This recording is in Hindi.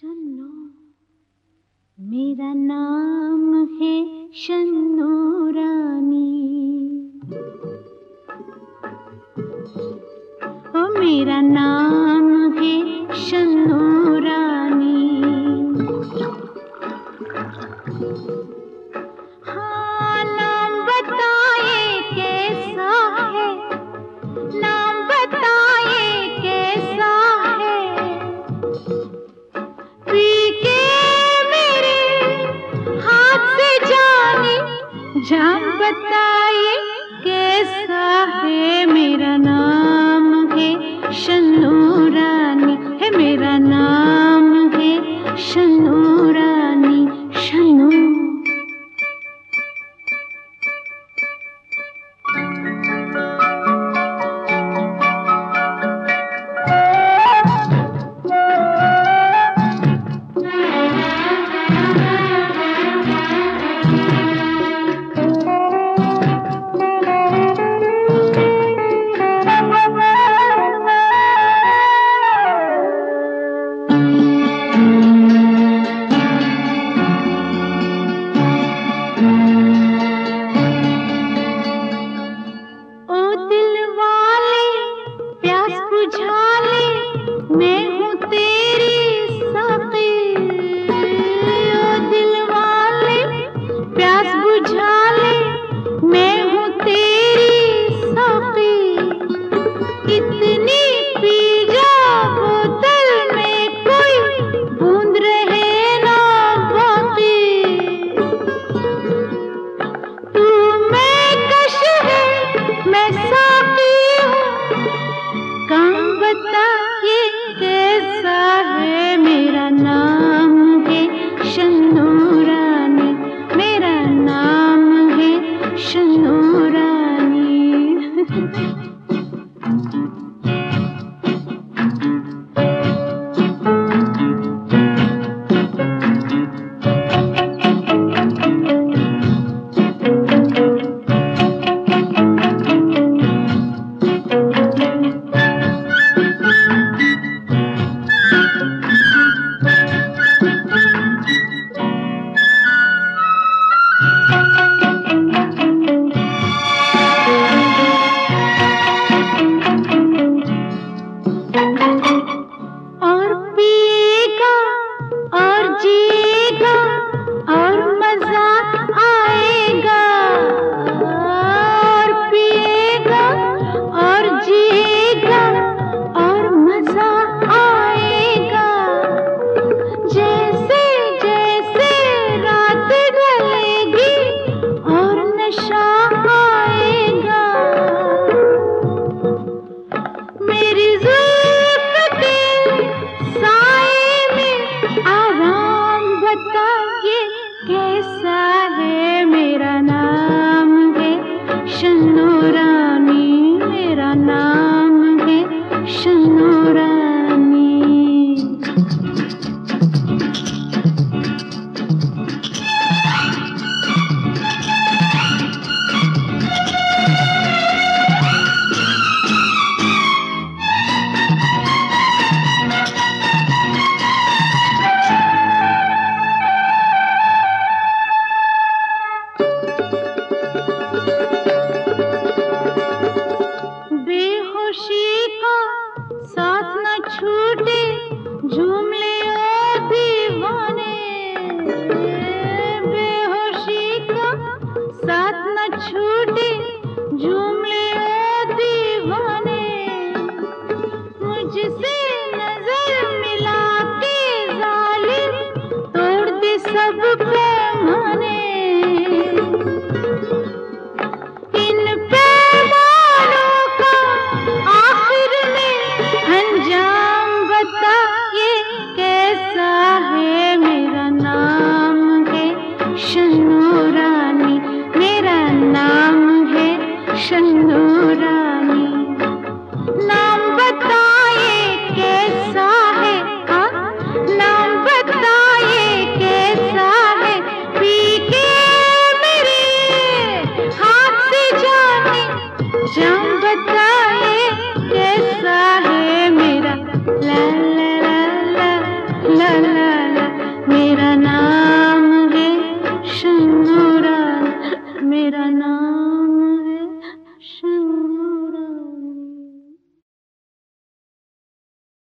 शन्नो, मेरा नाम है शन्नो रानी। ओ मेरा नाम है शन्नो रानी। हाँ, नाम बताए कैसा है, नाम बताए कैसा है। पी के मेरे हाथ से जाने, जान बताए कैसा है। मेरा नाम है शन्नो रानी, है मेरा नाम है शन्नो रानी। शन्नो, मैं हूँ तेरी साक़ी। ओ दिल वाले प्यास बुझा ले, मैं हूँ तेरी साक़ी। इतनी पी जा बोतल में, कोई बूंद रहे ना बाकी। तू मैं कश है, मैं साक़ी हूँ, काम बता ये कैसा है। मेरा नाम है शन्नो रानी, मेरा नाम है शन्नो रानी। और पिएगा और जिएगा और मजा आएगा। और पिएगा और जिएगा और मजा आएगा। जैसे जैसे रात ढलेगी और नशा आएगा। मेरी साए में आराम बताइए कैसा है। मेरा नाम है शन्नो रानी, मेरा नाम है शन्नो रानी। मेरा नाम है शनुरा, मेरा नाम